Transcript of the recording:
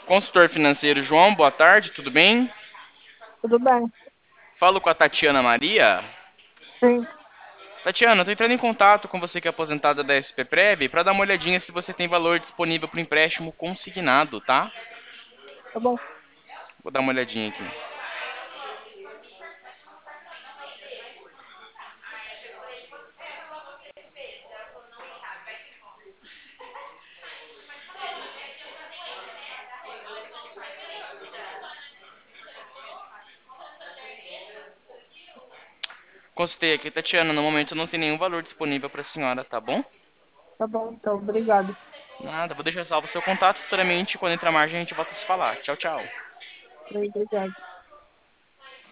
Consultor financeiro João, boa tarde, tudo bem? Tudo bem? Falo com a Tatiana Maria. Sim, Tatiana, estou entrando em contato com você que é aposentada da SPPrev para dar uma olhadinha se você tem valor disponível para empréstimo consignado, tá? tá bom, Vou dar uma olhadinha aqui. Consultei aqui, Tatiana, no momento não tem nenhum valor disponível para a senhora, tá bom? tá bom, então, obrigado. Nada, vou deixar salvo o seu contato futuramente. Quando entrar a margem, a gente volta a se falar. Tchau, tchau. Obrigado.